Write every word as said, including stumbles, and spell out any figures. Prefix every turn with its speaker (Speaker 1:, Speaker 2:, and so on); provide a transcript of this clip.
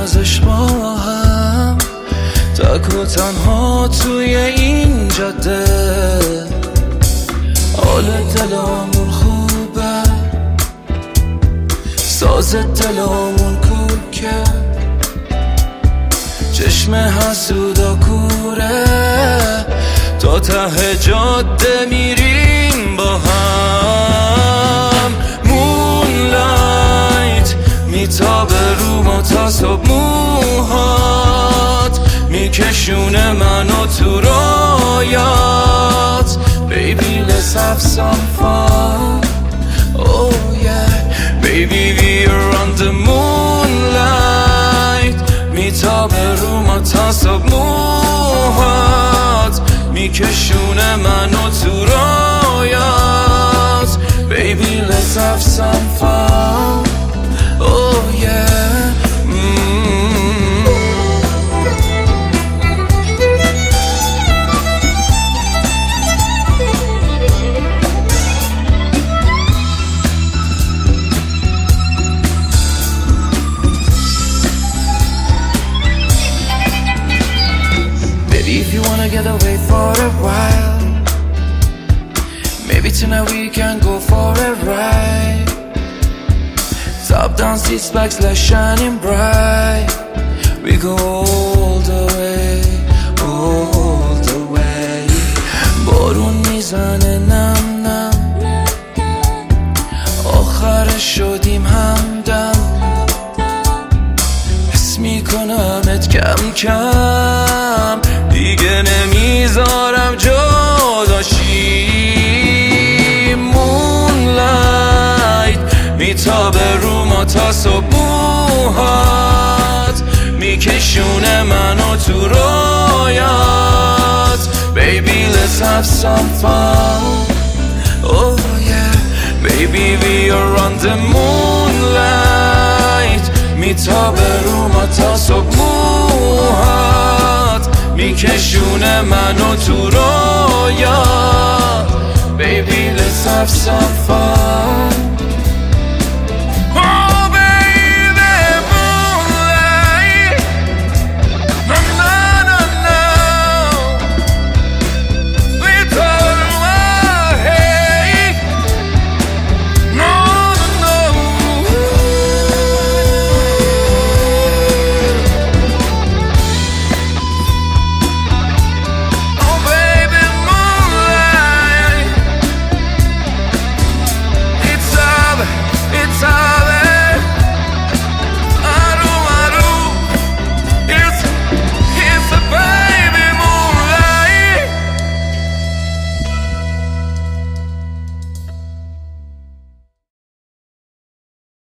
Speaker 1: ازش با هم، تک و تنها توی این جاده. حال دلمون خوبه، ساز دلمون کوکه، چشم حسودا کوره، تا ته جاده میریم با هم. مونلایت میتابه رو ما تا صبح، موهات میکشونه منو تو رایات. Baby let's have some fun, oh yeah. Baby we're on the moonlight, میتابه رو ما تا صبح، موهات میکشونه منو تو رایات. Baby let's have some fun, oh yeah. mm-hmm. Baby if you wanna get away for a while, maybe tonight we can go for a ride. Top down seats, backslash shining bright. We go all the way, all the way. بارون میزنه نم نم، آخرش شدیم همدم. حس میکنمت کم کم، دیگه نمیذارم جداشی. مونلایت میتابه رو ما تا صبح، موهات میکشونه منو تو رایات. Baby let's have some fun, oh yeah. Baby we are on the moonlight, میتابه رو ما تا صبح، موهات میکشونه منو تو رایات. Baby let's have some fun.